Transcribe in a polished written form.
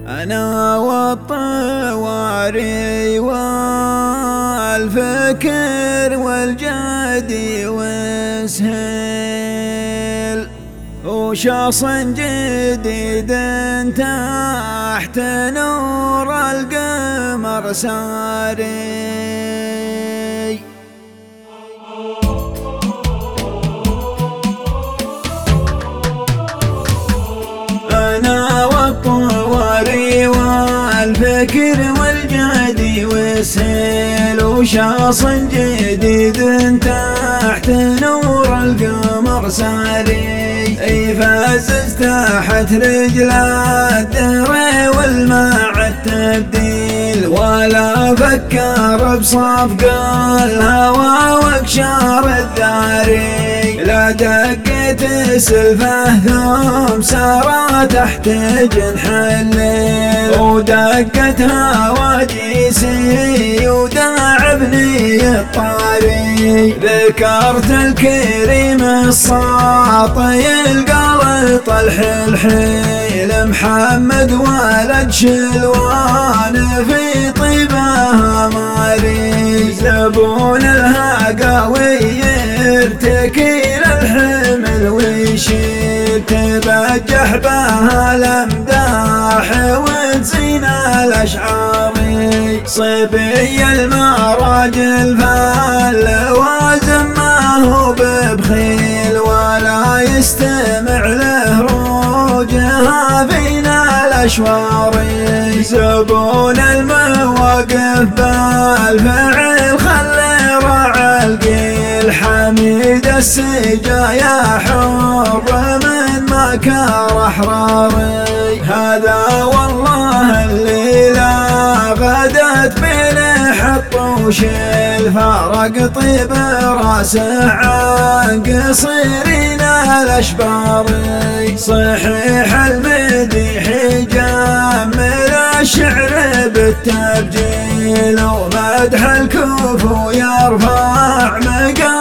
أنا والطواري والفكر والجدي وسهيل وشخص جديد تحت نور القمر ساري. أنا والطواري والفكر والجدي وسهيل وشخص جديد تحت نور القمر ساري. فازز تحت رجل الدري والماء التبديل ولا فكر بصفق الهوى واقشار الذاري. لا دقت سلفه ثم سارى تحت جنح الليل ودقت هواجيسي وداعبني الطاري. ذكرت الكريم الساطي القلط الحلحيل محمد ولد شلوان في طيبه ماري. زبون الهقاوي يرتكي الحمل ويشيل تبجح بها الامداح وتزين الاشعاري. صبي المراجل فاللوازم ما هو ببخيل ولا يستمع له روجها فينا الاشواري. زبون المواقف بالفعل خلي راعي القيل حميد السجايا حر من مكار احراري. هذا والله الليلة غدت بلح الطوشيل فرق طيب راسه عن قصيرين الاشبار. صحيح المديح يجمل الشعر بالتبجيل ومدح الكفو يرفع مقام